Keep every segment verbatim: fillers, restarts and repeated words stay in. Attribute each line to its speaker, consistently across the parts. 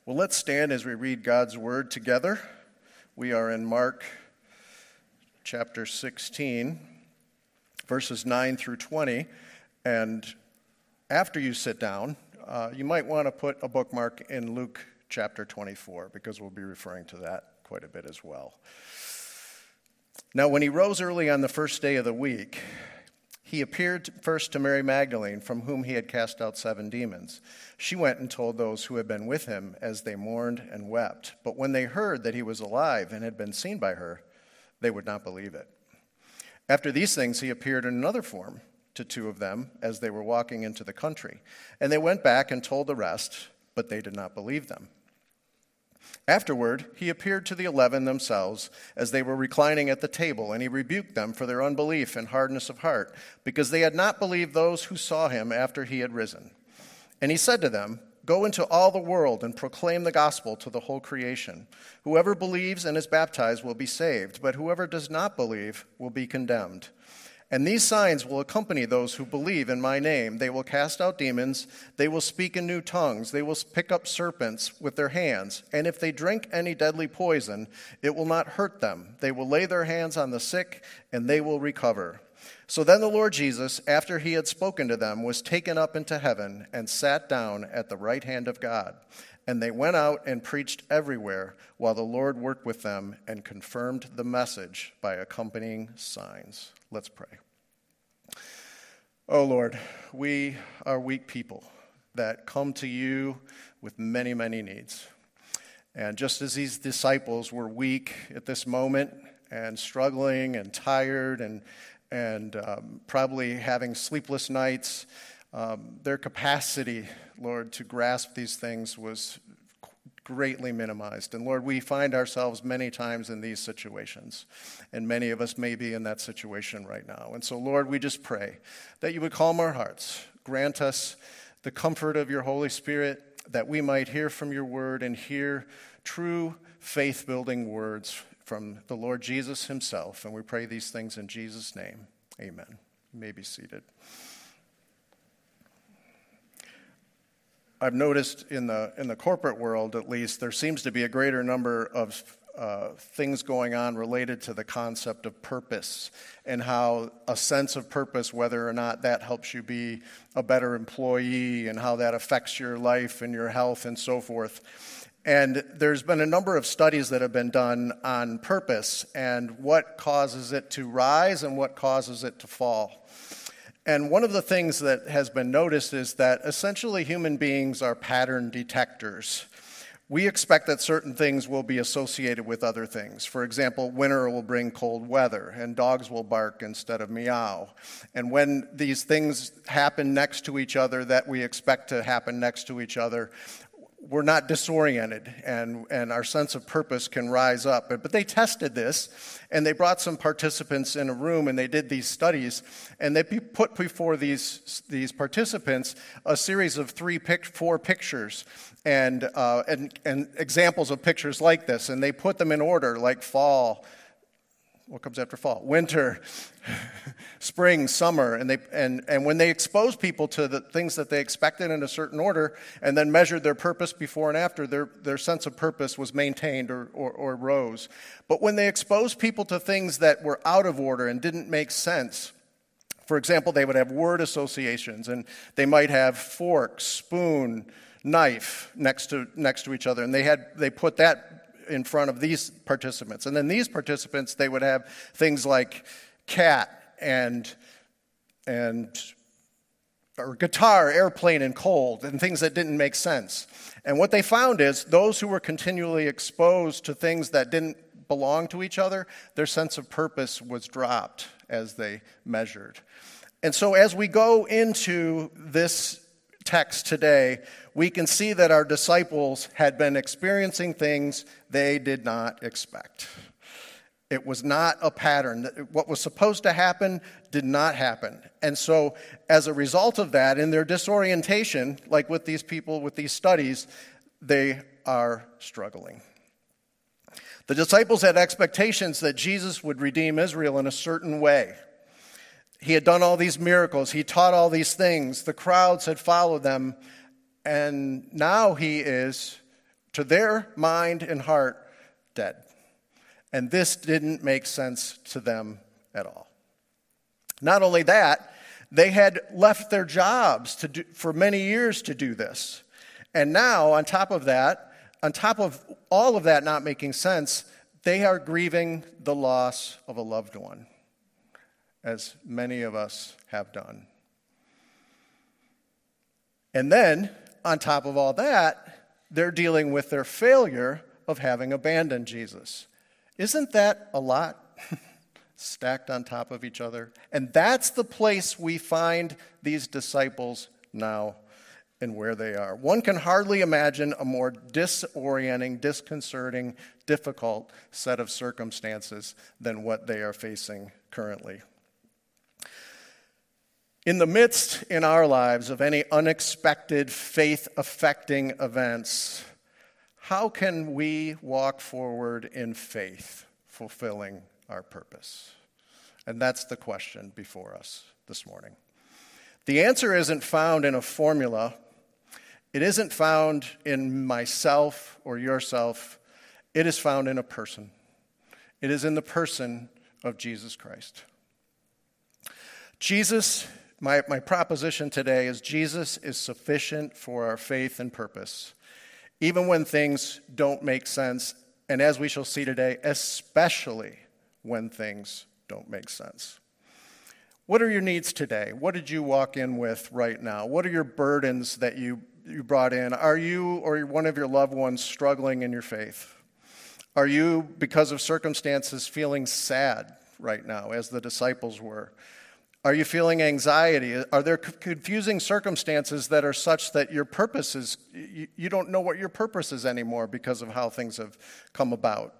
Speaker 1: Well, let's stand as we read God's word together. We are in Mark chapter sixteen, verses nine through twenty. And after you sit down, uh, you might want to put a bookmark in Luke chapter twenty-four, because we'll be referring to that quite a bit as well. Now, when he rose early on the first day of the week, he appeared first to Mary Magdalene, from whom he had cast out seven demons. She went and told those who had been with him as they mourned and wept. But when they heard that he was alive and had been seen by her, they would not believe it. After these things, he appeared in another form to two of them as they were walking into the country. And they went back and told the rest, but they did not believe them. Afterward, he appeared to the eleven themselves as they were reclining at the table, and he rebuked them for their unbelief and hardness of heart, because they had not believed those who saw him after he had risen. And he said to them, "Go into all the world and proclaim the gospel to the whole creation. Whoever believes and is baptized will be saved, but whoever does not believe will be condemned. And these signs will accompany those who believe in my name. They will cast out demons. They will speak in new tongues. They will pick up serpents with their hands. And if they drink any deadly poison, it will not hurt them. They will lay their hands on the sick, and they will recover." So then the Lord Jesus, after he had spoken to them, was taken up into heaven and sat down at the right hand of God. And they went out and preached everywhere, while the Lord worked with them and confirmed the message by accompanying signs. Let's pray. Oh Lord, we are weak people that come to you with many, many needs. And just as these disciples were weak at this moment and struggling and tired and and um, probably having sleepless nights, um, their capacity, Lord, to grasp these things was greatly minimized. And Lord, we find ourselves many times in these situations, and many of us may be in that situation right now. And so, Lord, we just pray that you would calm our hearts, grant us the comfort of your Holy Spirit, that we might hear from your word and hear true faith-building words from the Lord Jesus himself. And we pray these things in Jesus' name. Amen. You may be seated. I've noticed in the in the corporate world, at least, there seems to be a greater number of uh, things going on related to the concept of purpose, and how a sense of purpose, whether or not that helps you be a better employee, and how that affects your life and your health and so forth. And there's been a number of studies that have been done on purpose and what causes it to rise and what causes it to fall. And one of the things that has been noticed is that essentially human beings are pattern detectors. We expect that certain things will be associated with other things. For example, winter will bring cold weather, and dogs will bark instead of meow. And when these things happen next to each other that we expect to happen next to each other, we're not disoriented, and, and our sense of purpose can rise up. But, but they tested this, and they brought some participants in a room, and they did these studies, and they put before these these participants a series of three, pic, four pictures, and, uh, and and examples of pictures like this, and they put them in order, like fall. What comes after fall? Winter, spring, summer, and they and, and when they exposed people to the things that they expected in a certain order, and then measured their purpose before and after, their their sense of purpose was maintained or, or, or rose. But when they exposed people to things that were out of order and didn't make sense, for example, they would have word associations, and they might have fork, spoon, knife next to next to each other, and they had they put that in front of these participants. And then these participants, they would have things like cat and and or guitar, airplane, and cold, and things that didn't make sense. And what they found is those who were continually exposed to things that didn't belong to each other, their sense of purpose was dropped as they measured. And so as we go into this text today, we can see that our disciples had been experiencing things they did not expect. It was not a pattern. What was supposed to happen did not happen. And so as a result of that, in their disorientation, like with these people with these studies, they are struggling. The disciples had expectations that Jesus would redeem Israel in a certain way. He had done all these miracles. He taught all these things. The crowds had followed them. And now he is to their mind and heart, dead. And this didn't make sense to them at all. Not only that, they had left their jobs to do, for many years to do this. And now, on top of that, on top of all of that not making sense, they are grieving the loss of a loved one, as many of us have done. And then, on top of all that, they're dealing with their failure of having abandoned Jesus. Isn't that a lot stacked on top of each other? And that's the place we find these disciples now and where they are. One can hardly imagine a more disorienting, disconcerting, difficult set of circumstances than what they are facing currently. In the midst in our lives of any unexpected faith-affecting events, how can we walk forward in faith, fulfilling our purpose? And that's the question before us this morning. The answer isn't found in a formula. It isn't found in myself or yourself. It is found in a person. It is in the person of Jesus Christ. Jesus, my, my proposition today is Jesus is sufficient for our faith and purpose, even when things don't make sense, and as we shall see today, especially when things don't make sense. What are your needs today? What did you walk in with right now? What are your burdens that you, you brought in? Are you or one of your loved ones struggling in your faith? Are you, because of circumstances, feeling sad right now, as the disciples were? Are you feeling anxiety? Are there confusing circumstances that are such that your purpose is, you, you don't know what your purpose is anymore because of how things have come about?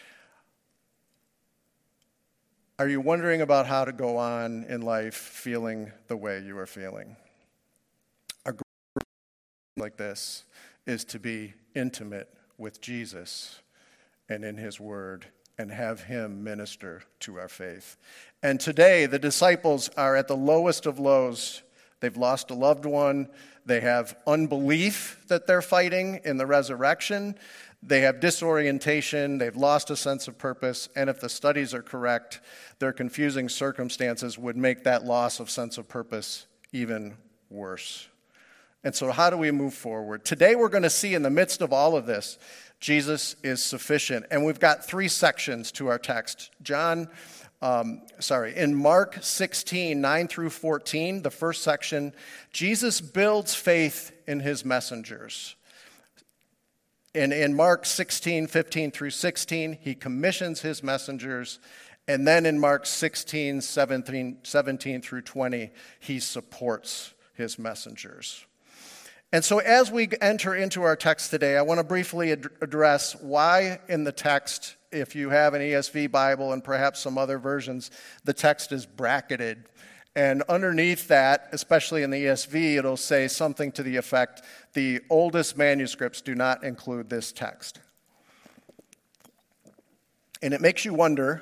Speaker 1: Are you wondering about how to go on in life feeling the way you are feeling? A group like this is to be intimate with Jesus and in his word and have him minister to our faith. And today, the disciples are at the lowest of lows. They've lost a loved one. They have unbelief that they're fighting in the resurrection. They have disorientation. They've lost a sense of purpose. And if the studies are correct, their confusing circumstances would make that loss of sense of purpose even worse. And so how do we move forward? Today, we're going to see in the midst of all of this, Jesus is sufficient. And we've got three sections to our text. John, um, sorry, in Mark sixteen, nine through fourteen, the first section, Jesus builds faith in his messengers. And in Mark sixteen, fifteen through sixteen, he commissions his messengers. And then in Mark sixteen, seventeen, seventeen through twenty, he supports his messengers. And so as we enter into our text today, I want to briefly ad- address why in the text, if you have an E S V Bible and perhaps some other versions, the text is bracketed. And underneath that, especially in the E S V, it'll say something to the effect, the oldest manuscripts do not include this text. And it makes you wonder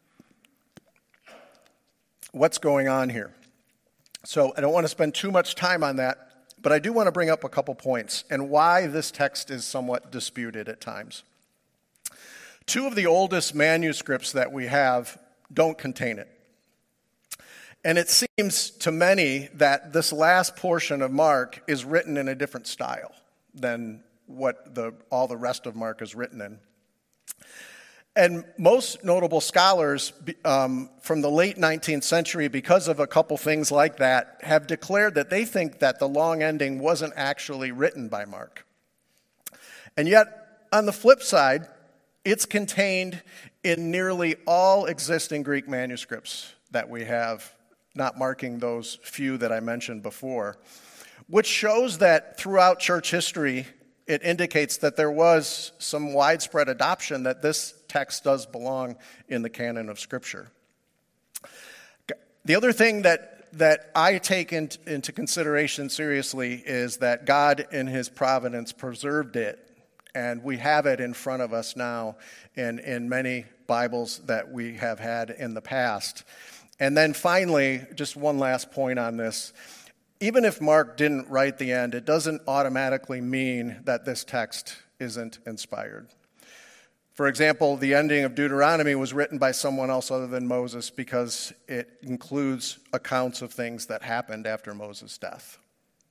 Speaker 1: what's going on here. So I don't want to spend too much time on that. But I do want to bring up a couple points and why this text is somewhat disputed at times. Two of the oldest manuscripts that we have don't contain it. And it seems to many that this last portion of Mark is written in a different style than what the, all the rest of Mark is written in. And most notable scholars um, from the late nineteenth century, because of a couple things like that, have declared that they think that the long ending wasn't actually written by Mark. And yet, on the flip side, it's contained in nearly all existing Greek manuscripts that we have, not marking those few that I mentioned before, which shows that throughout church history, it indicates that there was some widespread adoption that this text does belong in the canon of Scripture. The other thing that, that I take in, into consideration seriously is that God, in his providence, preserved it, and we have it in front of us now in, in many Bibles that we have had in the past. And then finally, just one last point on this. Even if Mark didn't write the end, it doesn't automatically mean that this text isn't inspired. For example, the ending of Deuteronomy was written by someone else other than Moses because it includes accounts of things that happened after Moses' death.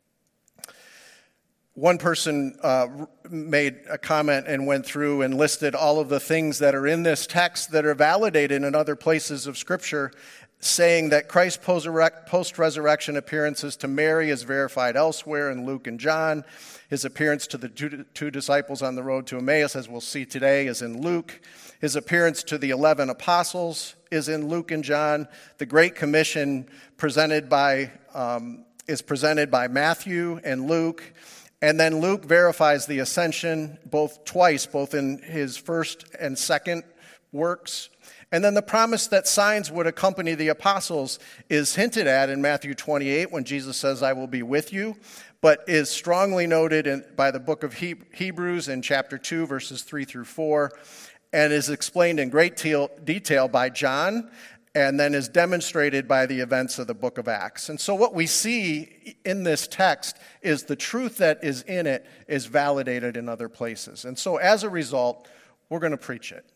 Speaker 1: One person uh, made a comment and went through and listed all of the things that are in this text that are validated in other places of Scripture, saying that Christ's post-resurrection appearances to Mary is verified elsewhere in Luke and John. His appearance to the two, two disciples on the road to Emmaus, as we'll see today, is in Luke. His appearance to the eleven apostles is in Luke and John. The Great Commission presented by um, is presented by Matthew and Luke. And then Luke verifies the ascension both twice, both in his first and second works. And then the promise that signs would accompany the apostles is hinted at in Matthew twenty-eight when Jesus says, I will be with you, but is strongly noted in, by the book of he- Hebrews in chapter two, verses three through four, and is explained in great te- detail by John, and then is demonstrated by the events of the book of Acts. And so what we see in this text is the truth that is in it is validated in other places. And so as a result, we're going to preach it.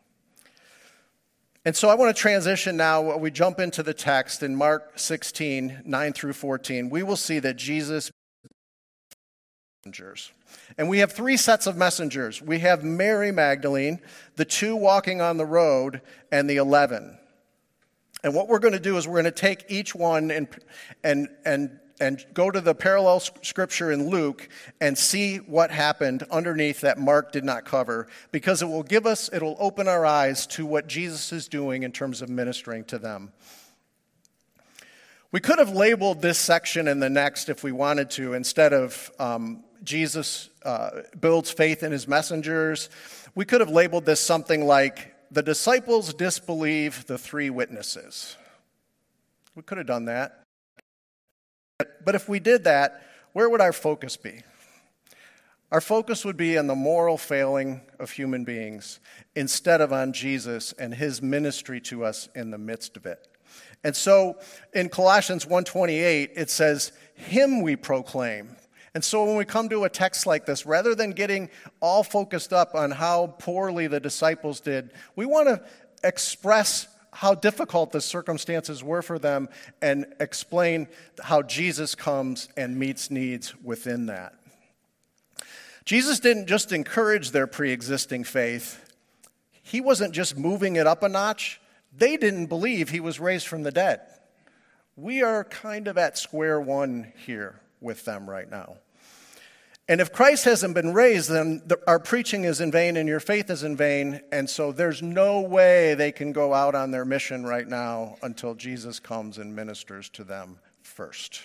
Speaker 1: And so I want to transition now. We jump into the text in Mark sixteen, nine through fourteen. We will see that Jesus messengers. And we have three sets of messengers. We have Mary Magdalene, the two walking on the road, and the eleven. And what we're going to do is we're going to take each one and and and and go to the parallel scripture in Luke and see what happened underneath that Mark did not cover, because it will give us, it'll open our eyes to what Jesus is doing in terms of ministering to them. We could have labeled this section and the next if we wanted to, instead of um, Jesus uh, builds faith in his messengers. We could have labeled this something like, the disciples disbelieve the three witnesses. We could have done that. But if we did that, where would our focus be? Our focus would be on the moral failing of human beings instead of on Jesus and his ministry to us in the midst of it. And so in Colossians one twenty-eight, it says, him we proclaim. And so when we come to a text like this, rather than getting all focused up on how poorly the disciples did, we want to express how difficult the circumstances were for them and explain how Jesus comes and meets needs within that. Jesus didn't just encourage their pre-existing faith. He wasn't just moving it up a notch. They didn't believe he was raised from the dead. We are kind of at square one here with them right now. And if Christ hasn't been raised, then the, our preaching is in vain and your faith is in vain. And so there's no way they can go out on their mission right now until Jesus comes and ministers to them first.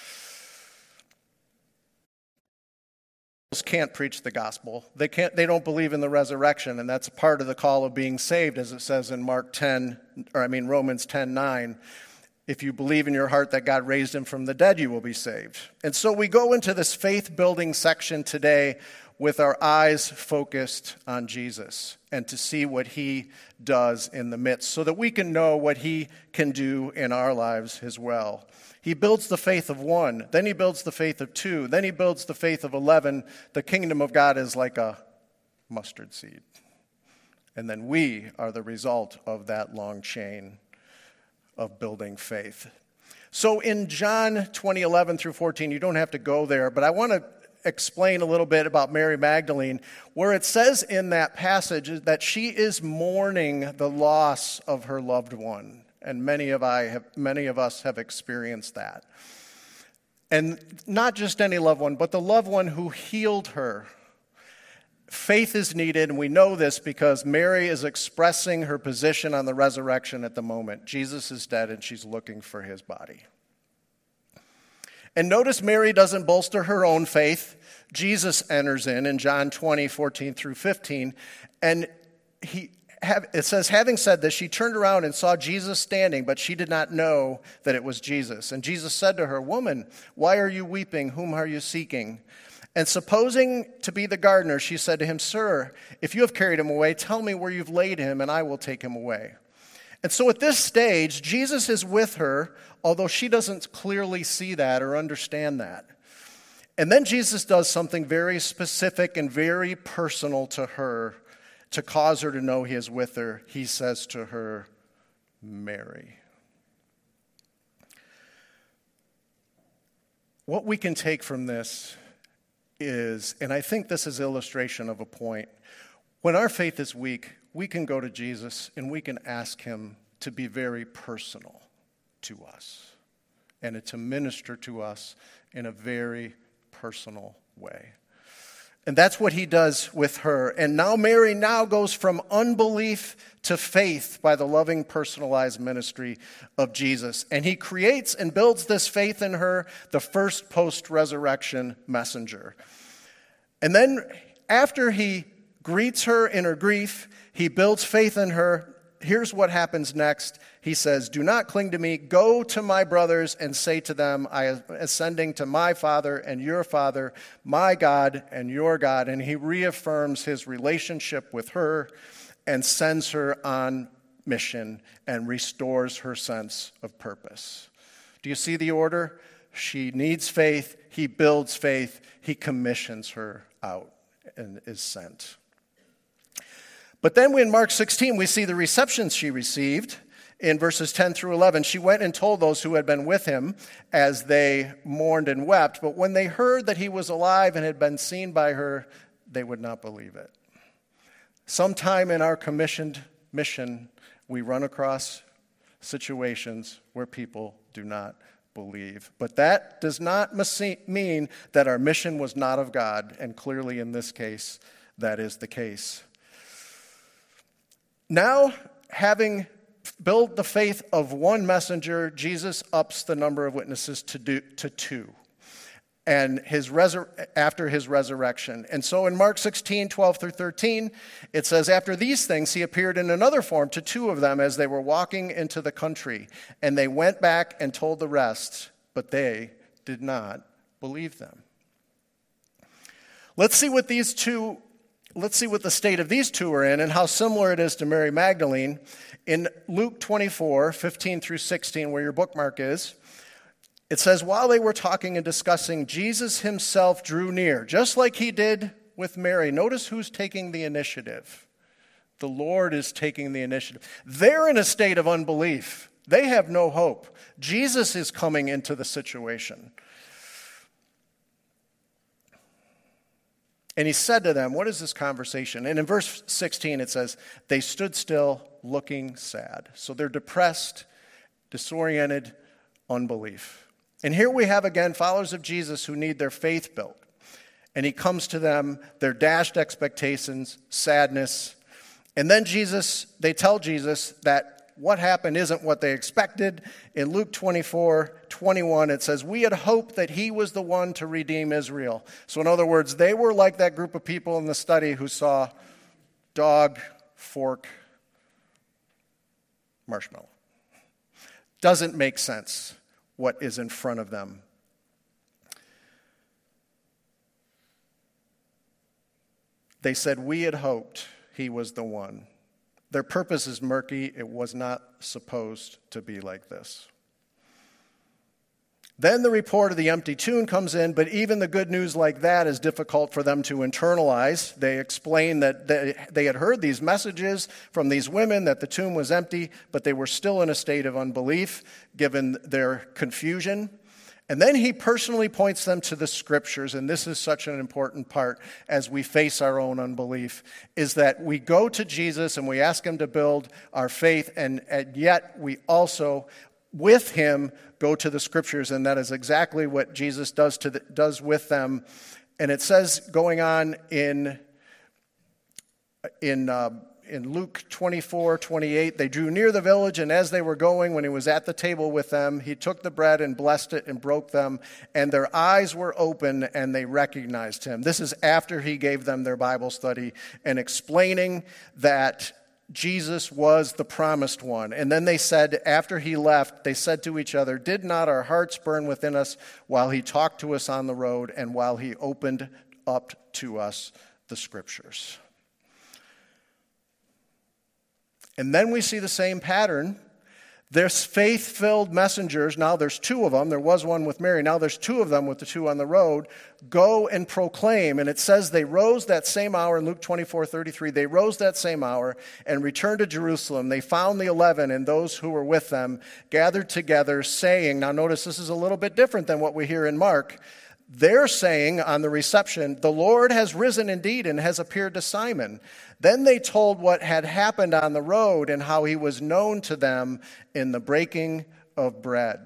Speaker 1: Can't preach the gospel. They can't. They don't believe in the resurrection, and that's part of the call of being saved, as it says in Mark ten, or I mean Romans ten nine. If you believe in your heart that God raised him from the dead, you will be saved. And so we go into this faith-building section today with our eyes focused on Jesus and to see what he does in the midst so that we can know what he can do in our lives as well. He builds the faith of one, then he builds the faith of two, then he builds the faith of eleven. The kingdom of God is like a mustard seed. And then we are the result of that long chain of building faith. So in John twenty, eleven through fourteen, you don't have to go there, but I want to explain a little bit about Mary Magdalene, where it says in that passage that she is mourning the loss of her loved one. And many of I have, many of us have experienced that. And not just any loved one, but the loved one who healed her. Faith is needed, and we know this because Mary is expressing her position on the resurrection at the moment. Jesus is dead, and she's looking for his body. And notice Mary doesn't bolster her own faith. Jesus enters in in John twenty, fourteen through fifteen, and he have, it says, having said this, she turned around and saw Jesus standing, but she did not know that it was Jesus. And Jesus said to her, "Woman, why are you weeping? Whom are you seeking?" And supposing to be the gardener, she said to him, "Sir, if you have carried him away, tell me where you've laid him, and I will take him away." And so at this stage, Jesus is with her, although she doesn't clearly see that or understand that. And then Jesus does something very specific and very personal to her to cause her to know he is with her. He says to her, Mary. What we can take from this is, and I think this is illustration of a point, when our faith is weak, we can go to Jesus and we can ask him to be very personal to us and to minister to us in a very personal way. And that's what he does with her. And now Mary now goes from unbelief to faith by the loving, personalized ministry of Jesus. And he creates and builds this faith in her, the first post-resurrection messenger. And then after he greets her in her grief, he builds faith in her. Here's what happens next. He says, do not cling to me. Go to my brothers and say to them, I am ascending to my Father and your Father, my God and your God. And he reaffirms his relationship with her and sends her on mission and restores her sense of purpose. Do you see the order? She needs faith. He builds faith. He commissions her out and is sent. But then in Mark sixteen, we see the reception she received in verses ten through eleven. She went and told those who had been with him as they mourned and wept. But when they heard that he was alive and had been seen by her, they would not believe it. Sometime in our commissioned mission, we run across situations where people do not believe. But that does not mean that our mission was not of God. And clearly in this case, that is the case. Now, having built the faith of one messenger, Jesus ups the number of witnesses to, do, to two and his resur- after his resurrection. And so in Mark sixteen, twelve through thirteen, it says, after these things, he appeared in another form to two of them as they were walking into the country. And they went back and told the rest, but they did not believe them. Let's see what these two Let's see what the state of these two are in and how similar it is to Mary Magdalene. In Luke twenty-four, fifteen through sixteen, where your bookmark is, it says, while they were talking and discussing, Jesus himself drew near, just like he did with Mary. Notice who's taking the initiative. The Lord is taking the initiative. They're in a state of unbelief. They have no hope. Jesus is coming into the situation. And he said to them, what is this conversation? And in verse sixteen, it says, they stood still, looking sad. So they're depressed, disoriented, unbelief. And here we have again followers of Jesus who need their faith built. And he comes to them, their dashed expectations, sadness. And then Jesus, they tell Jesus that what happened isn't what they expected. In Luke twenty-four, twenty-one, it says, we had hoped that he was the one to redeem Israel. So in other words, they were like that group of people in the study who saw dog, fork, marshmallow. Doesn't make sense what is in front of them. They said, we had hoped he was the one. Their purpose is murky. It was not supposed to be like this. Then the report of the empty tomb comes in, but even the good news like that is difficult for them to internalize. They explain that they, they had heard these messages from these women that the tomb was empty, but they were still in a state of unbelief given their confusion. And then he personally points them to the scriptures, and this is such an important part as we face our own unbelief, is that we go to Jesus and we ask him to build our faith, and, and yet we also, with him, go to the scriptures, and that is exactly what Jesus does to the, does with them. And it says, going on in, in uh, In Luke twenty-four, twenty-eight, they drew near the village, and as they were going, when he was at the table with them, he took the bread and blessed it and broke them, and their eyes were open, and they recognized him. This is after he gave them their Bible study and explaining that Jesus was the promised one. And then they said, after he left, they said to each other, did not our hearts burn within us while he talked to us on the road and while he opened up to us the scriptures? And then we see the same pattern. There's faith-filled messengers. Now there's two of them. There was one with Mary. Now there's two of them with the two on the road. Go and proclaim. And it says they rose that same hour in Luke twenty-four thirty-three. They rose that same hour and returned to Jerusalem. They found the eleven and those who were with them gathered together, saying, now notice this is a little bit different than what we hear in Mark. They're saying on the reception, the Lord has risen indeed and has appeared to Simon. Then they told what had happened on the road and how he was known to them in the breaking of bread.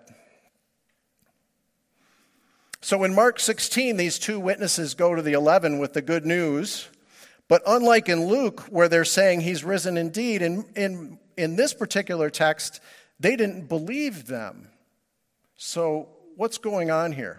Speaker 1: So in Mark sixteen, these two witnesses go to the eleven with the good news. But unlike in Luke, where they're saying he's risen indeed, in, in, in this particular text, they didn't believe them. So what's going on here?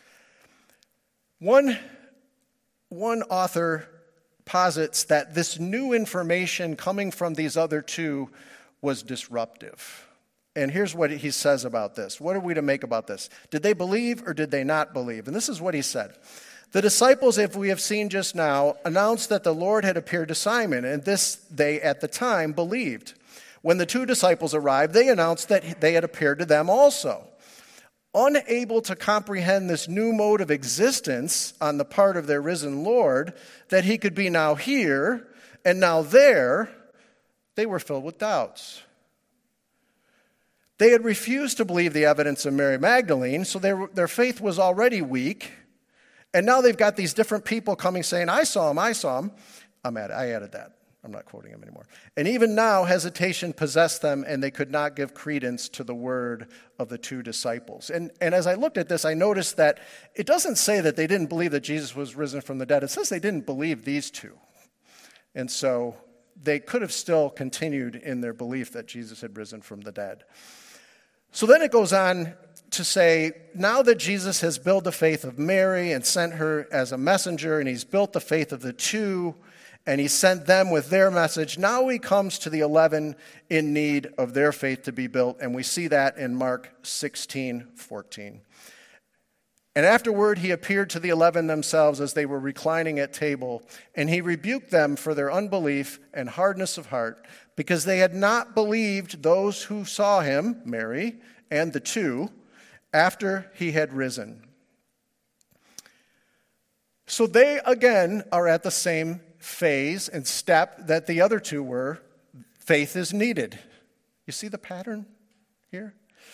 Speaker 1: One, one author posits that this new information coming from these other two was disruptive. And here's what he says about this. What are we to make about this? Did they believe or did they not believe? And this is what he said. The disciples, if we have seen just now, announced that the Lord had appeared to Simon, and this they at the time believed. When the two disciples arrived, they announced that they had appeared to them also. Unable to comprehend this new mode of existence on the part of their risen Lord, that he could be now here and now there, they were filled with doubts. They had refused to believe the evidence of Mary Magdalene, so their, their faith was already weak. And now they've got these different people coming saying, I saw him, I saw him. I'm at, I added that. I'm not quoting him anymore. And even now, hesitation possessed them, and they could not give credence to the word of the two disciples. And, and as I looked at this, I noticed that it doesn't say that they didn't believe that Jesus was risen from the dead. It says they didn't believe these two. And so they could have still continued in their belief that Jesus had risen from the dead. So then it goes on to say, now that Jesus has built the faith of Mary and sent her as a messenger, and he's built the faith of the two, and he sent them with their message. Now he comes to the eleven in need of their faith to be built, and we see that in Mark sixteen fourteen. And afterward he appeared to the eleven themselves as they were reclining at table, and he rebuked them for their unbelief and hardness of heart, because they had not believed those who saw him, Mary, and the two, after he had risen. So they, again, are at the same phase and step that the other two were. Faith is needed. You see the pattern here?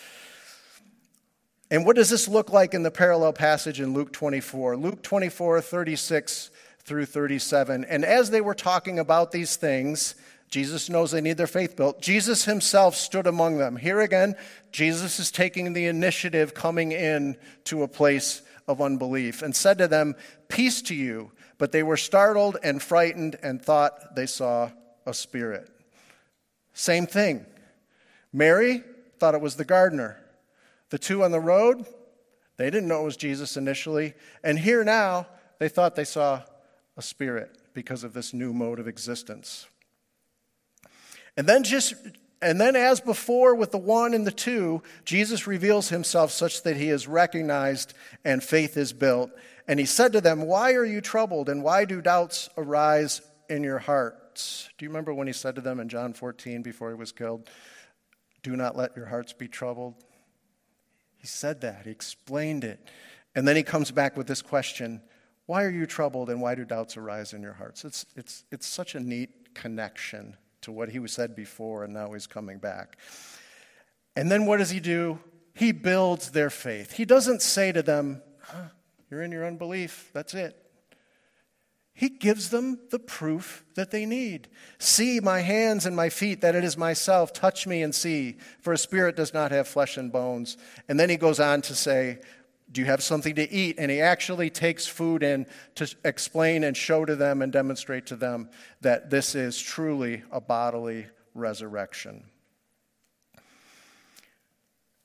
Speaker 1: And what does this look like in the parallel passage in Luke twenty-four? Luke twenty-four, thirty-six through thirty-seven. And as they were talking about these things, Jesus knows they need their faith built. Jesus himself stood among them. Here again, Jesus is taking the initiative, coming in to a place of unbelief, and said to them, "Peace to you." But they were startled and frightened and thought they saw a spirit. Same thing. Mary thought it was the gardener. The two on the road, they didn't know it was Jesus initially. And here now, they thought they saw a spirit because of this new mode of existence. And then just and then as before with the one and the two, Jesus reveals himself such that he is recognized and faith is built. And he said to them, "Why are you troubled, and why do doubts arise in your hearts?" Do you remember when he said to them in John fourteen before he was killed, "Do not let your hearts be troubled"? He said that. He explained it. And then he comes back with this question, "Why are you troubled, and why do doubts arise in your hearts?" It's, it's, it's such a neat connection to what he said before, and now he's coming back. And then what does he do? He builds their faith. He doesn't say to them, huh, "You're in your unbelief, that's it." He gives them the proof that they need. "See my hands and my feet, that it is myself. Touch me and see, for a spirit does not have flesh and bones." And then he goes on to say, "Do you have something to eat?" And he actually takes food in to explain and show to them and demonstrate to them that this is truly a bodily resurrection.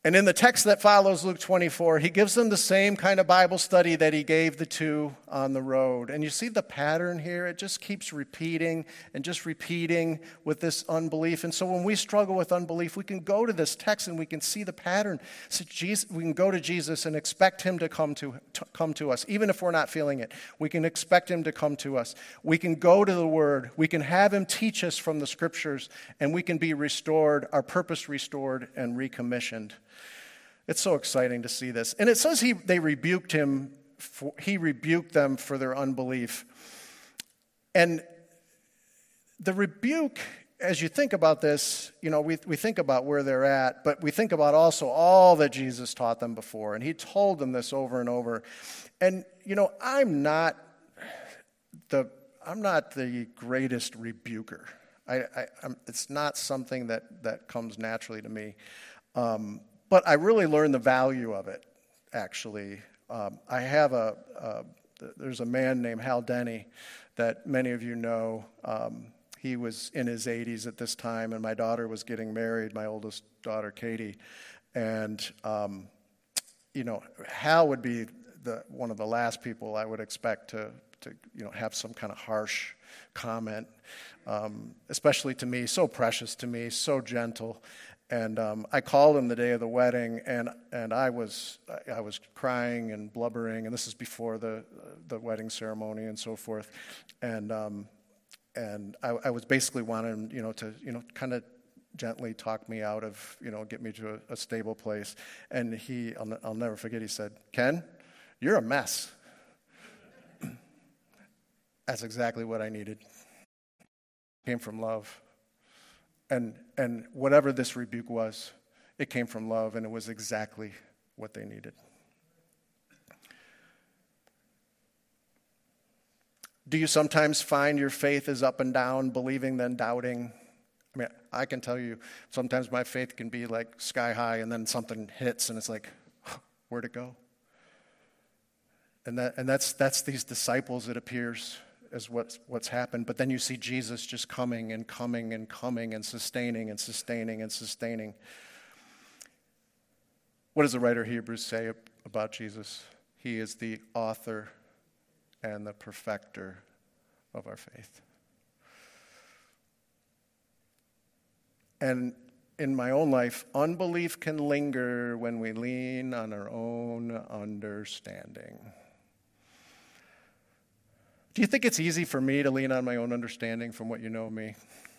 Speaker 1: And in the text that follows Luke twenty-four, he gives them the same kind of Bible study that he gave the two on the road. And you see the pattern here? It just keeps repeating and just repeating with this unbelief. And so when we struggle with unbelief, we can go to this text and we can see the pattern. So Jesus, we can go to Jesus and expect him to come to, to come to us, even if we're not feeling it. We can expect him to come to us. We can go to the Word. We can have him teach us from the Scriptures, and we can be restored, our purpose restored and recommissioned. It's so exciting to see this. And it says he they rebuked him, for, he rebuked them for their unbelief. And the rebuke, as you think about this, you know, we, we think about where they're at, but we think about also all that Jesus taught them before. And he told them this over and over. And, you know, I'm not the, I'm not the greatest rebuker. I, I, I'm, it's not something that, that comes naturally to me. Um, But I really learned the value of it, actually. Um, I have a, uh, there's a man named Hal Denny that many of you know. Um, he was in his eighties at this time, and my daughter was getting married, my oldest daughter, Katie. And, um, you know, Hal would be the one of the last people I would expect to, to you know, have some kind of harsh comment, um, especially to me, so precious to me, so gentle. And um, I called him the day of the wedding, and and I was I was crying and blubbering, and this is before the the wedding ceremony and so forth, and um, and I, I was basically wanting you know to you know kind of gently talk me out of you know get me to a, a stable place, and he I'll, I'll never forget, he said, "Ken, you're a mess." That's exactly what I needed. It came from love. And and whatever this rebuke was, it came from love, and it was exactly what they needed. Do you sometimes find your faith is up and down, believing then doubting? I mean, I can tell you, sometimes my faith can be like sky high, and then something hits, and it's like, where'd it go? And that and that's that's these disciples, it appears, as what's, what's happened. But then you see Jesus just coming and coming and coming and sustaining and sustaining and sustaining. What does the writer of Hebrews say about Jesus? He is the author and the perfecter of our faith. And in my own life, unbelief can linger when we lean on our own understanding. Do you think it's easy for me to lean on my own understanding from what you know of me?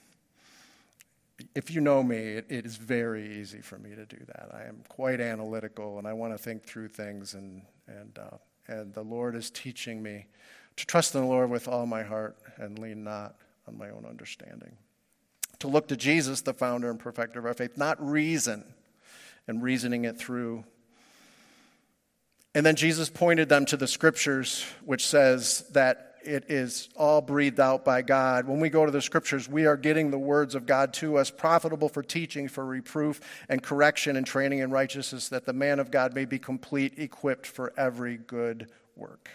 Speaker 1: If you know me, it, it is very easy for me to do that. I am quite analytical, and I want to think through things, and and uh, and the Lord is teaching me to trust in the Lord with all my heart and lean not on my own understanding. To look to Jesus, the founder and perfecter of our faith, not reason and reasoning it through. And then Jesus pointed them to the Scriptures, which says that it is all breathed out by God. When we go to the Scriptures, we are getting the words of God to us, profitable for teaching, for reproof, and correction, and training in righteousness, that the man of God may be complete, equipped for every good work.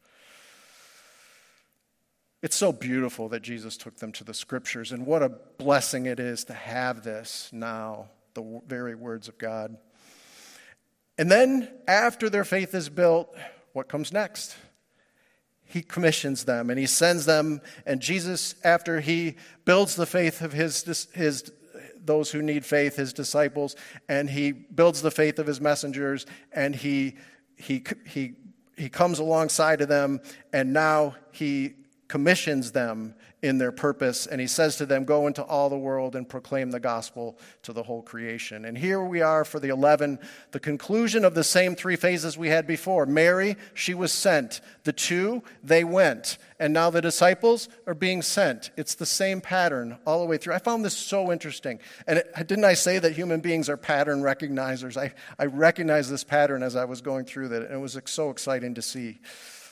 Speaker 1: It's so beautiful that Jesus took them to the Scriptures, and what a blessing it is to have this now, the very words of God. And then, after their faith is built, what comes next? He commissions them, and he sends them, and Jesus, after he builds the faith of his, his those who need faith, his disciples, and he builds the faith of his messengers, and he he he he comes alongside of them, and now he commissions them in their purpose, and he says to them, go into all the world and proclaim the gospel to the whole creation. And here we are for the eleven, the conclusion of the same three phases we had before. Mary, she was sent. The two, they went. And now the disciples are being sent. It's the same pattern all the way through. I found this so interesting. And it, didn't I say that human beings are pattern recognizers? I, I recognized this pattern as I was going through that, and it was so exciting to see.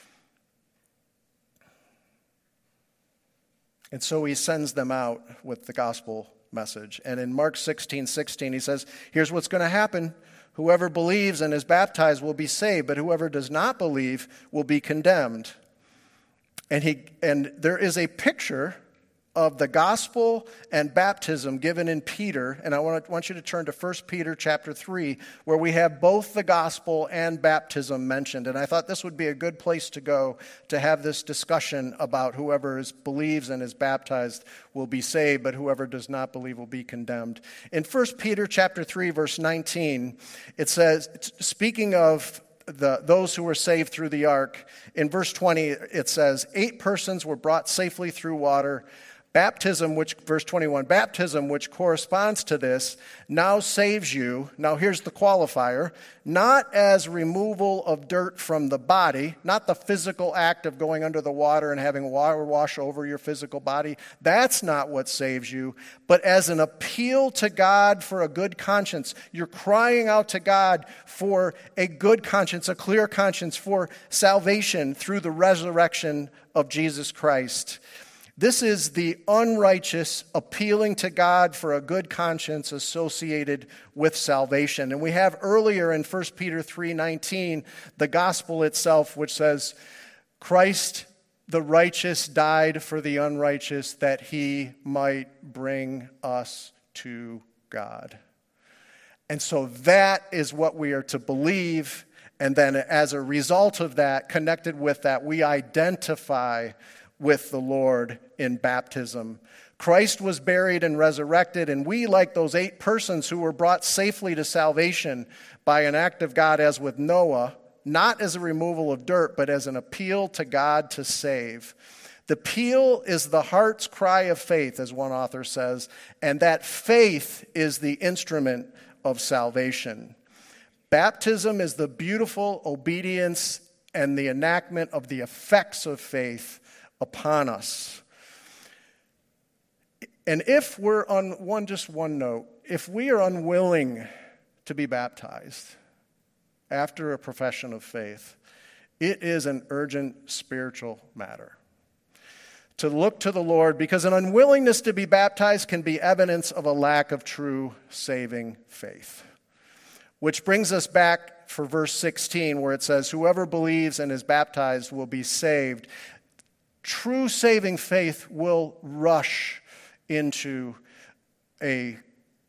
Speaker 1: And so he sends them out with the gospel message. And in Mark sixteen sixteen, he says, here's what's going to happen. Whoever believes and is baptized will be saved, but whoever does not believe will be condemned. And he and there is a picture of the gospel and baptism given in Peter, and I want, want you to turn to First Peter chapter three, where we have both the gospel and baptism mentioned. And I thought this would be a good place to go to have this discussion about whoever is, believes and is baptized will be saved, but whoever does not believe will be condemned. In First Peter chapter three, verse nineteen, it says, speaking of The, those who were saved through the ark, in verse twenty, it says, eight persons were brought safely through water. Baptism, which, verse twenty-one, baptism, which corresponds to this, now saves you. Now here's the qualifier. Not as removal of dirt from the body, not the physical act of going under the water and having water wash over your physical body. That's not what saves you, but as an appeal to God for a good conscience. You're crying out to God for a good conscience, a clear conscience, for salvation through the resurrection of Jesus Christ. This is the unrighteous appealing to God for a good conscience associated with salvation. And we have earlier in First Peter three nineteen the gospel itself, which says, Christ the righteous died for the unrighteous that he might bring us to God. And so that is what we are to believe. And then as a result of that, connected with that, we identify with the Lord in baptism. Christ was buried and resurrected, and we, like those eight persons who were brought safely to salvation by an act of God as with Noah, not as a removal of dirt, but as an appeal to God to save. The appeal is the heart's cry of faith, as one author says, and that faith is the instrument of salvation. Baptism is the beautiful obedience and the enactment of the effects of faith upon us. And if we're on one, just one note, if we are unwilling to be baptized after a profession of faith, it is an urgent spiritual matter to look to the Lord, because an unwillingness to be baptized can be evidence of a lack of true saving faith. Which brings us back for verse sixteen, where it says, whoever believes and is baptized will be saved. True saving faith will rush into a,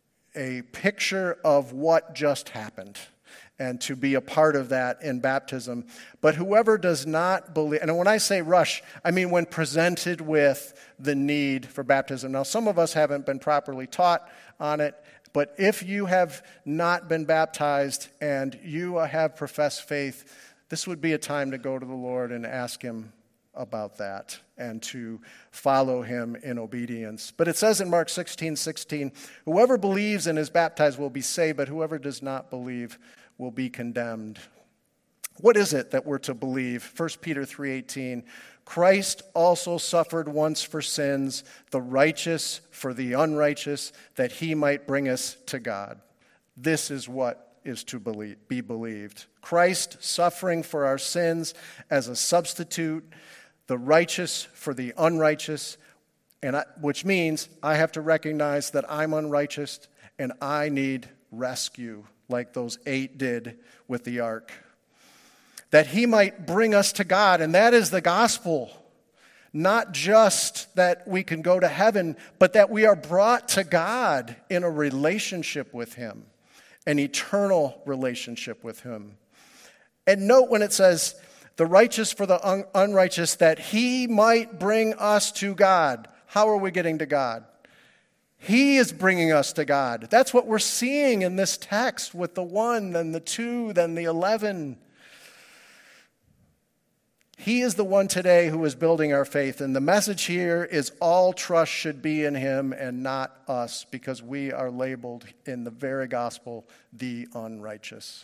Speaker 1: a picture of what just happened and to be a part of that in baptism. But whoever does not believe, and when I say rush, I mean when presented with the need for baptism. Now, some of us haven't been properly taught on it, but if you have not been baptized and you have professed faith, this would be a time to go to the Lord and ask him about that and to follow him in obedience. But it says in Mark sixteen sixteen, whoever believes and is baptized will be saved, but whoever does not believe will be condemned. What is it that we're to believe? First Peter three eighteen, Christ also suffered once for sins, the righteous for the unrighteous, that he might bring us to God. This is what is to believe, be believed. Christ suffering for our sins as a substitute, the righteous for the unrighteous, and I, which means I have to recognize that I'm unrighteous and I need rescue, like those eight did with the ark. That he might bring us to God, and that is the gospel. Not just that we can go to heaven, but that we are brought to God in a relationship with him, an eternal relationship with him. And note when it says, the righteous for the un- unrighteous, that he might bring us to God. How are we getting to God? He is bringing us to God. That's what we're seeing in this text with the one, then the two, then the eleven. He is the one today who is building our faith. And the message here is all trust should be in him and not us, because we are labeled in the very gospel the unrighteous.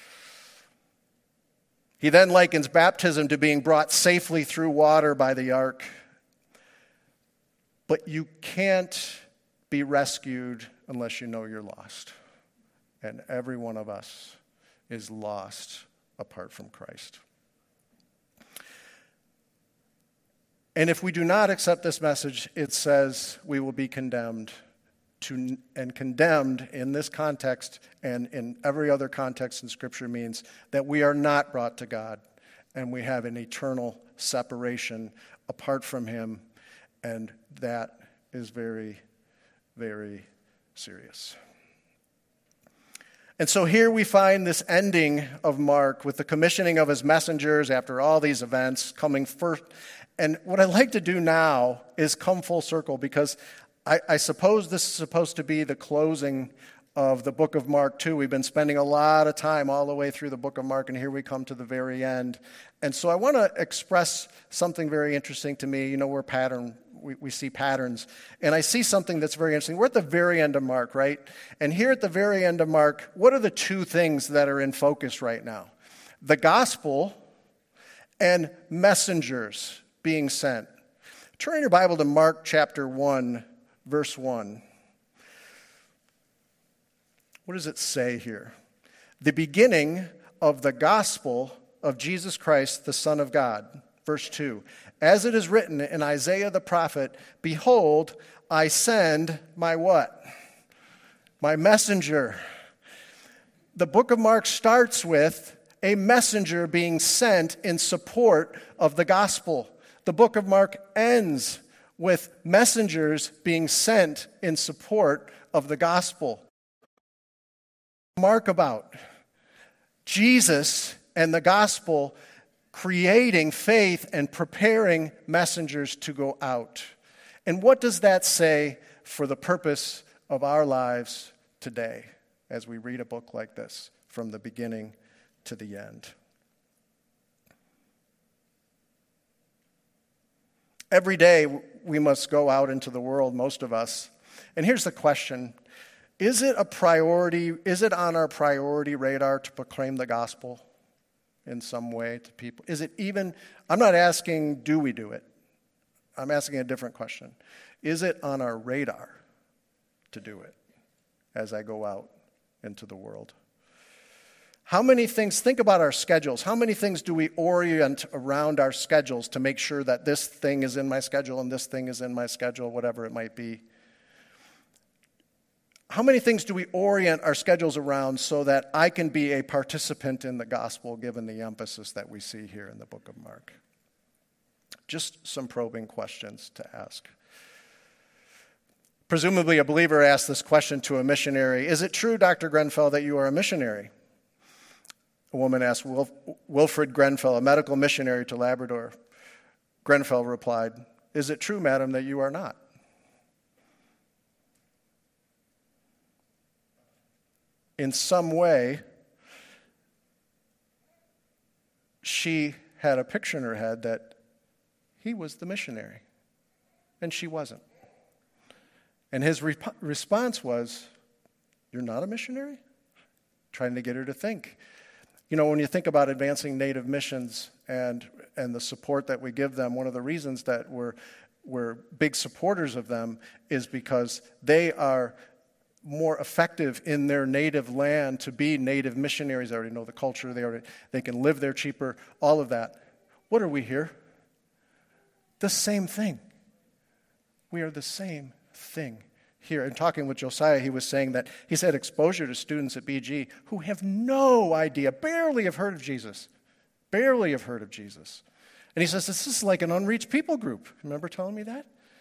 Speaker 1: He then likens baptism to being brought safely through water by the ark. But you can't be rescued unless you know you're lost. And every one of us is lost apart from Christ. And if we do not accept this message, it says we will be condemned. To, and condemned in this context and in every other context in Scripture means that we are not brought to God and we have an eternal separation apart from him, and that is very, very serious. And so here we find this ending of Mark with the commissioning of his messengers after all these events coming first. And what I'd like to do now is come full circle, because I, I suppose this is supposed to be the closing of the book of Mark too. We've been spending a lot of time all the way through the book of Mark, and here we come to the very end. And so I want to express something very interesting to me. You know, we're pattern, we, we see patterns. And I see something that's very interesting. We're at the very end of Mark, right? And here at the very end of Mark, what are the two things that are in focus right now? The gospel and messengers being sent. Turn your Bible to Mark chapter one, verse one. What does it say here? The beginning of the gospel of Jesus Christ, the Son of God. Verse two. As it is written in Isaiah the prophet, behold, I send my what? My messenger. The book of Mark starts with a messenger being sent in support of the gospel. The book of Mark ends with messengers being sent in support of the gospel. Mark about Jesus and the gospel creating faith and preparing messengers to go out. And what does that say for the purpose of our lives today as we read a book like this from the beginning to the end? Every day we must go out into the world, most of us. And here's the question. Is it a priority, is it on our priority radar to proclaim the gospel in some way to people? Is it even, I'm not asking, do we do it? I'm asking a different question. Is it on our radar to do it as I go out into the world? How many things, think about our schedules. How many things do we orient around our schedules to make sure that this thing is in my schedule and this thing is in my schedule, whatever it might be? How many things do we orient our schedules around so that I can be a participant in the gospel, given the emphasis that we see here in the book of Mark? Just some probing questions to ask. Presumably a believer asked this question to a missionary. Is it true, Doctor Grenfell, that you are a missionary? A woman asked Wil- Wilfred Grenfell, a medical missionary to Labrador. Grenfell replied, is it true, madam, that you are not? In some way, she had a picture in her head that he was the missionary, and she wasn't. And his re- response was, you're not a missionary? Trying to get her to think. You know, when you think about advancing Native missions and and the support that we give them, one of the reasons that we're, we're big supporters of them is because they are more effective in their native land to be native missionaries. They already know the culture. They already they can live there cheaper, all of that. What are we here? The same thing. We are the same thing here. And talking with Josiah, he was saying that he's had exposure to students at B G who have no idea, barely have heard of Jesus, barely have heard of Jesus. And he says, this is like an unreached people group. Remember telling me that?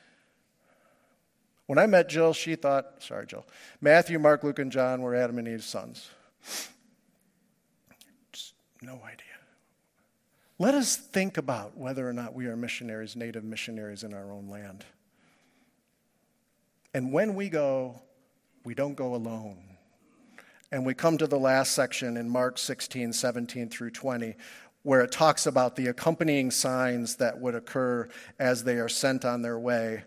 Speaker 1: When I met Jill, she thought, sorry, Jill, Matthew, Mark, Luke, and John were Adam and Eve's sons. Just no idea. Let us think about whether or not we are missionaries, native missionaries in our own land. And when we go, we don't go alone. And we come to the last section in Mark sixteen, seventeen through twenty, where it talks about the accompanying signs that would occur as they are sent on their way.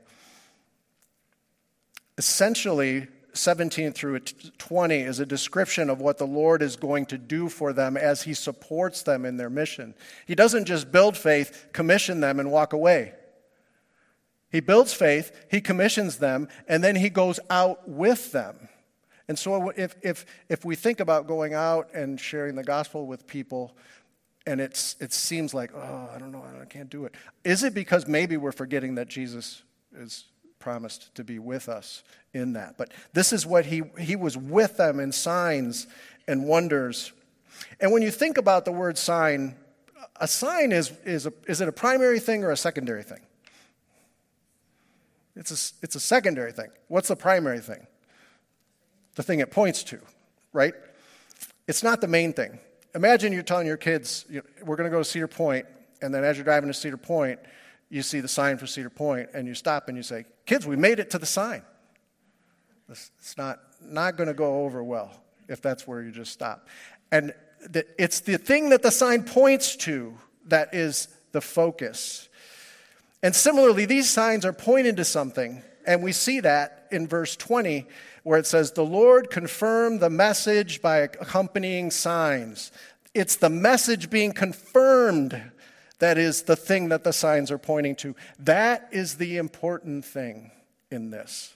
Speaker 1: Essentially, seventeen through twenty is a description of what the Lord is going to do for them as he supports them in their mission. He doesn't just build faith, commission them, and walk away. He builds faith, he commissions them, and then he goes out with them. And so if if if we think about going out and sharing the gospel with people, and it's it seems like, oh, I don't know, I can't do it. Is it because maybe we're forgetting that Jesus is promised to be with us in that? But this is what he he was with them in signs and wonders. And when you think about the word sign, a sign is is a, is it a primary thing or a secondary thing? It's a, it's a secondary thing. What's the primary thing? The thing it points to, right? It's not the main thing. Imagine you're telling your kids, you know, we're going to go to Cedar Point, and then as you're driving to Cedar Point, you see the sign for Cedar Point, and you stop and you say, kids, we made it to the sign. It's not, not going to go over well if that's where you just stop. And the, it's the thing that the sign points to that is the focus. And similarly, these signs are pointing to something, and we see that in verse twenty, where it says, the Lord confirmed the message by accompanying signs. It's the message being confirmed that is the thing that the signs are pointing to. That is the important thing in this.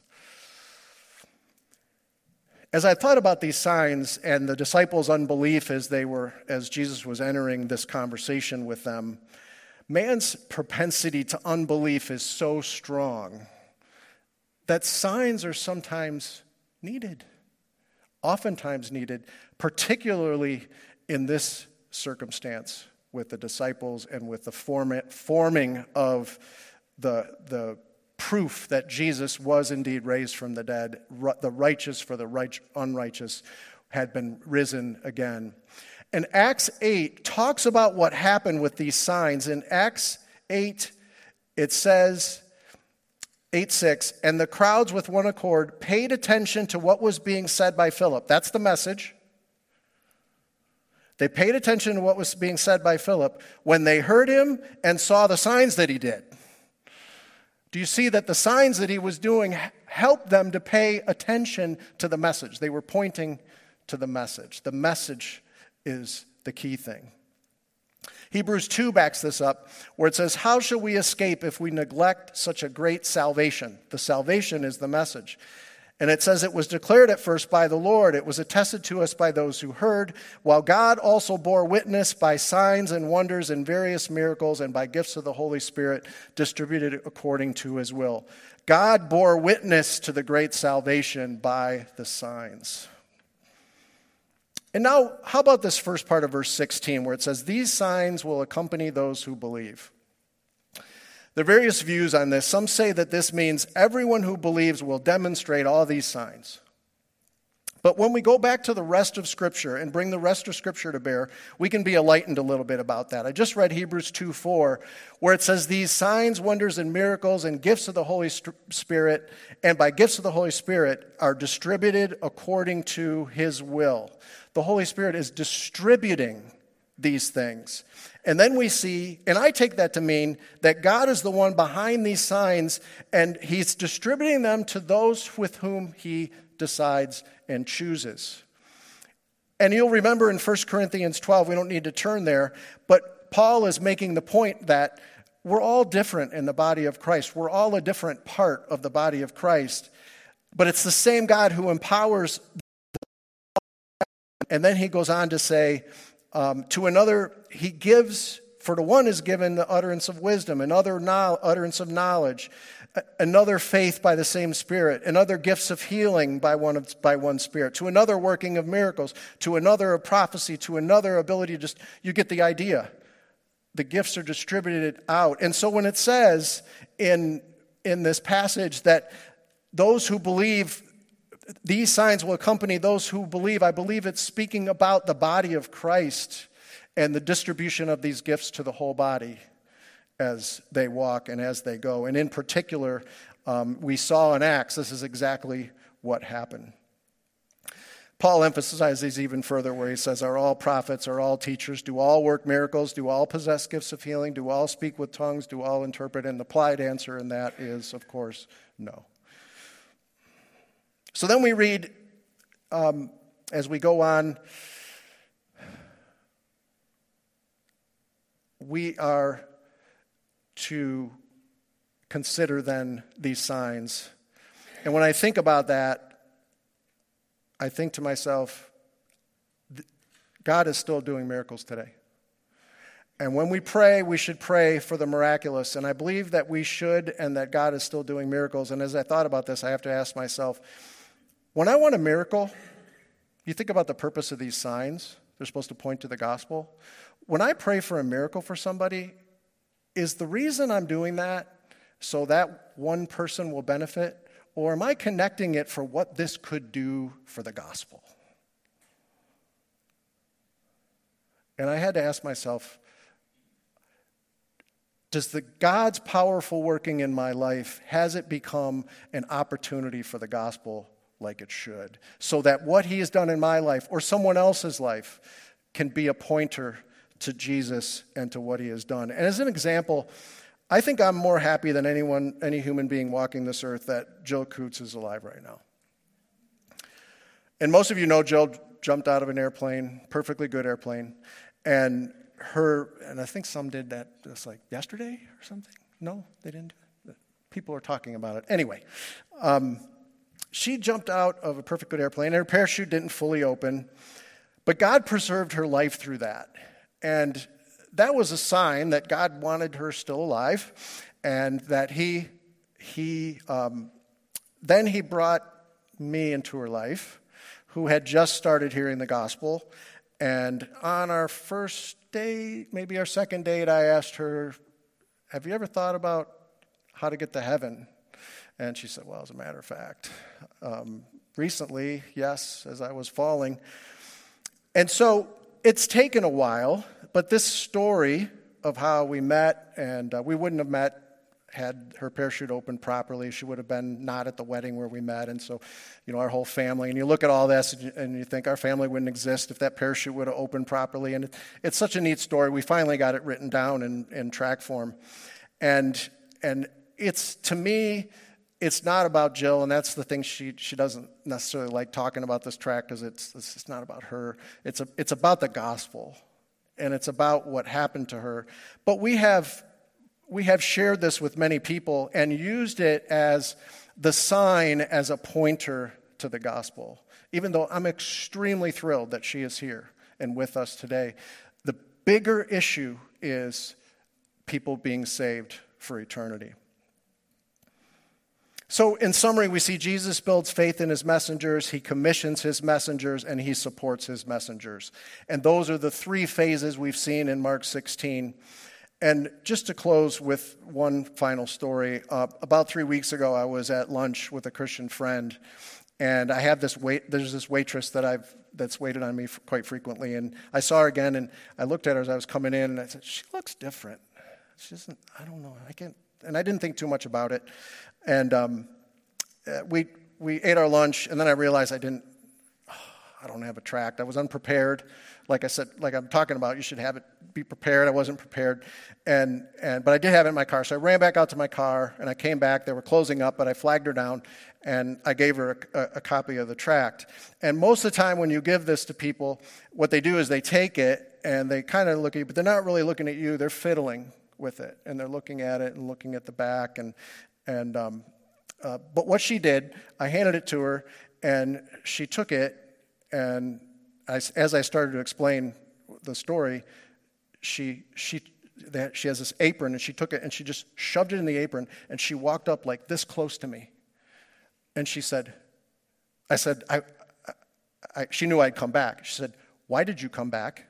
Speaker 1: As I thought about these signs and the disciples' unbelief as they were, as Jesus was entering this conversation with them, man's propensity to unbelief is so strong that signs are sometimes needed, oftentimes needed, particularly in this circumstance with the disciples and with the form, forming of the, the proof that Jesus was indeed raised from the dead, the righteous for the right, unrighteous had been risen again. And Acts eight talks about what happened with these signs. In Acts eight, it says, eight six, and the crowds with one accord paid attention to what was being said by Philip. That's the message. They paid attention to what was being said by Philip when they heard him and saw the signs that he did. Do you see that the signs that he was doing helped them to pay attention to the message? They were pointing to the message. The message is the key thing. Hebrews two backs this up, where it says, how shall we escape if we neglect such a great salvation? The salvation is the message. And it says it was declared at first by the Lord. It was attested to us by those who heard, while God also bore witness by signs and wonders and various miracles and by gifts of the Holy Spirit distributed according to his will. God bore witness to the great salvation by the signs. And now, how about this first part of verse sixteen, where it says, these signs will accompany those who believe. There are various views on this. Some say that this means everyone who believes will demonstrate all these signs. But when we go back to the rest of Scripture and bring the rest of Scripture to bear, we can be enlightened a little bit about that. I just read Hebrews two four, where it says, these signs, wonders, and miracles and gifts of the Holy Spirit, and by gifts of the Holy Spirit, are distributed according to his will. The Holy Spirit is distributing these things. And then we see, and I take that to mean that God is the one behind these signs, and he's distributing them to those with whom he decides and chooses. And you'll remember in First Corinthians twelve, we don't need to turn there, but Paul is making the point that we're all different in the body of Christ. We're all a different part of the body of Christ, but it's the same God who empowers. And then he goes on to say, Um, to another, he gives, for to one is given the utterance of wisdom, another no, utterance of knowledge, another faith by the same Spirit, another gifts of healing by one of, by one Spirit, to another working of miracles, to another a prophecy, to another ability to just, you get the idea. The gifts are distributed out. And so when it says in, in this passage that those who believe, these signs will accompany those who believe, I believe it's speaking about the body of Christ and the distribution of these gifts to the whole body as they walk and as they go. And in particular, um, we saw in Acts, this is exactly what happened. Paul emphasizes even further where he says, are all prophets, are all teachers, do all work miracles, do all possess gifts of healing, do all speak with tongues, do all interpret? And the applied answer in that is, of course, no. So then we read, um, as we go on, we are to consider then these signs. And when I think about that, I think to myself, God is still doing miracles today. And when we pray, we should pray for the miraculous. And I believe that we should, and that God is still doing miracles. And as I thought about this, I have to ask myself, when I want a miracle, you think about the purpose of these signs. They're supposed to point to the gospel. When I pray for a miracle for somebody, is the reason I'm doing that so that one person will benefit? Or am I connecting it for what this could do for the gospel? And I had to ask myself, does the God's powerful working in my life, has it become an opportunity for the gospel like it should? So that what he has done in my life or someone else's life can be a pointer to Jesus and to what he has done. And as an example, I think I'm more happy than anyone, any human being walking this earth that Jill Coots is alive right now. And most of you know Jill jumped out of an airplane, perfectly good airplane, and her, and I think some did that just like yesterday or something. No, they didn't. People are talking about it. Anyway, um, she jumped out of a perfect good airplane, and her parachute didn't fully open, but God preserved her life through that. And that was a sign that God wanted her still alive, and that he, he, um, then he brought me into her life, who had just started hearing the gospel. And on our first date, maybe our second date, I asked her, have you ever thought about how to get to heaven? And she said, well, as a matter of fact, um, recently, yes, as I was falling. And so it's taken a while, but this story of how we met, and uh, we wouldn't have met had her parachute opened properly. She would have been not at the wedding where we met. And so, you know, our whole family, and you look at all this and you, and you think our family wouldn't exist if that parachute would have opened properly. And it, it's such a neat story. We finally got it written down in, in track form. And and it's, to me, it's not about Jill, and that's the thing, she she doesn't necessarily like talking about this track because it's, it's not about her. It's a, it's about the gospel, and it's about what happened to her. But we have we have shared this with many people and used it as the sign, as a pointer to the gospel. Even though I'm extremely thrilled that she is here and with us today, the bigger issue is people being saved for eternity. So in summary, we see Jesus builds faith in his messengers, he commissions his messengers, and he supports his messengers. And those are the three phases we've seen in Mark sixteen. And just to close with one final story, uh, about three weeks ago, I was at lunch with a Christian friend, and I have this wait. There's this waitress that I've that's waited on me quite frequently, and I saw her again, and I looked at her as I was coming in, and I said, "She looks different. She doesn't. I don't know. I can't." And I didn't think too much about it, and um, we we ate our lunch, and then I realized I didn't. Oh, I don't have a tract. I was unprepared. Like I said, like I'm talking about, you should have it, be prepared. I wasn't prepared, and and but I did have it in my car. So I ran back out to my car, and I came back. They were closing up, but I flagged her down, and I gave her a, a, a copy of the tract. And most of the time when you give this to people, what they do is they take it, and they kind of look at you, but they're not really looking at you. They're fiddling with it, and they're looking at it and looking at the back. And and um, uh, But what she did, I handed it to her, and she took it, and I, as I started to explain the story, she she that she has this apron, and she took it and she just shoved it in the apron, and she walked up like this close to me, and she said, I said, I, I, I she knew I'd come back. She said, "Why did you come back?"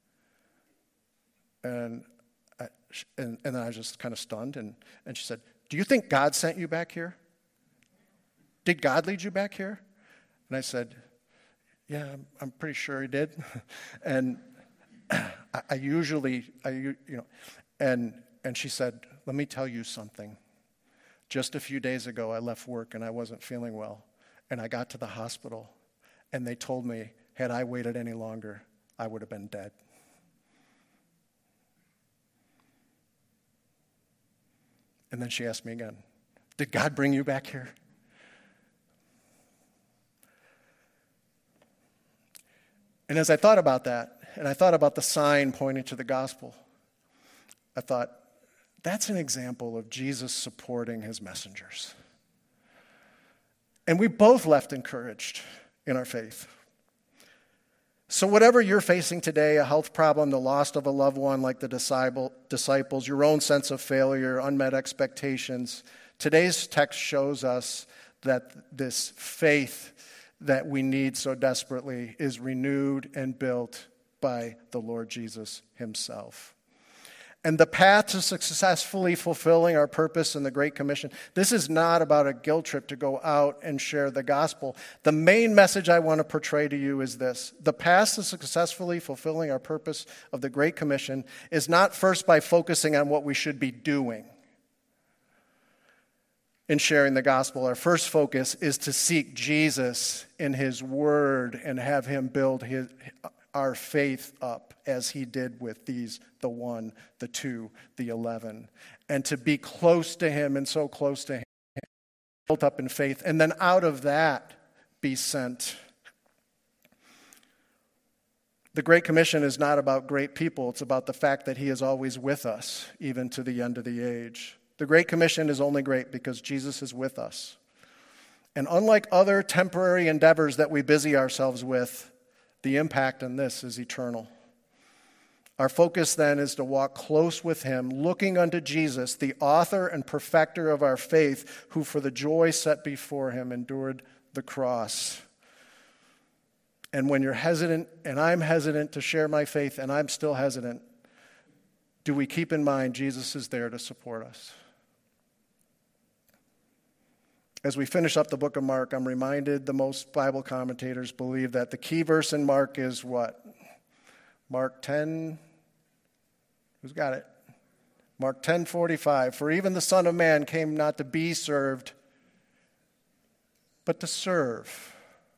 Speaker 1: And I, and, and then I was just kind of stunned, and, and she said, "Do you think God sent you back here? Did God lead you back here?" And I said, "Yeah, I'm, I'm pretty sure he did." And I, I usually, I, you know, and and she said, "Let me tell you something. Just a few days ago, I left work and I wasn't feeling well, and I got to the hospital, and they told me, had I waited any longer, I would have been dead." And then she asked me again, "Did God bring you back here?" And as I thought about that, and I thought about the sign pointing to the gospel, I thought, that's an example of Jesus supporting his messengers. And we both left encouraged in our faith. So whatever you're facing today, a health problem, the loss of a loved one like the disciple, disciples, your own sense of failure, unmet expectations, today's text shows us that this faith that we need so desperately is renewed and built by the Lord Jesus himself. And the path to successfully fulfilling our purpose in the Great Commission, this is not about a guilt trip to go out and share the gospel. The main message I want to portray to you is this. The path to successfully fulfilling our purpose of the Great Commission is not first by focusing on what we should be doing in sharing the gospel. Our first focus is to seek Jesus in his word and have him build his, our faith up as he did with these, the one, the two, the eleven. And to be close to him and so close to him, built up in faith. And then out of that, be sent. The Great Commission is not about great people. It's about the fact that he is always with us, even to the end of the age. The Great Commission is only great because Jesus is with us. And unlike other temporary endeavors that we busy ourselves with, the impact on this is eternal. Our focus then is to walk close with him, looking unto Jesus, the author and perfecter of our faith, who for the joy set before him endured the cross. And when you're hesitant, and I'm hesitant to share my faith, and I'm still hesitant, do we keep in mind Jesus is there to support us? As we finish up the book of Mark, I'm reminded the most Bible commentators believe that the key verse in Mark is what? Mark ten, who's got it? Mark ten forty-five. For even the Son of Man came not to be served, but to serve.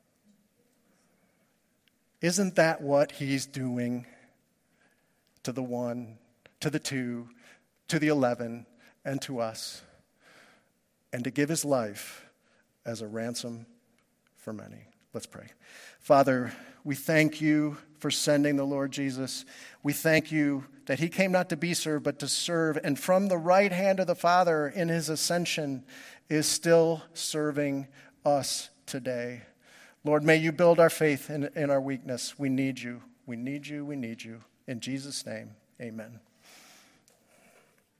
Speaker 1: Isn't that what he's doing to the one, to the two, to the eleven, and to us? And to give his life as a ransom for many. Let's pray. Father, we thank you for sending the Lord Jesus. We thank you that he came not to be served, but to serve. And from the right hand of the Father in his ascension is still serving us today. Lord, may you build our faith in, in our weakness. We need you. We need you. We need you. In Jesus' name, amen.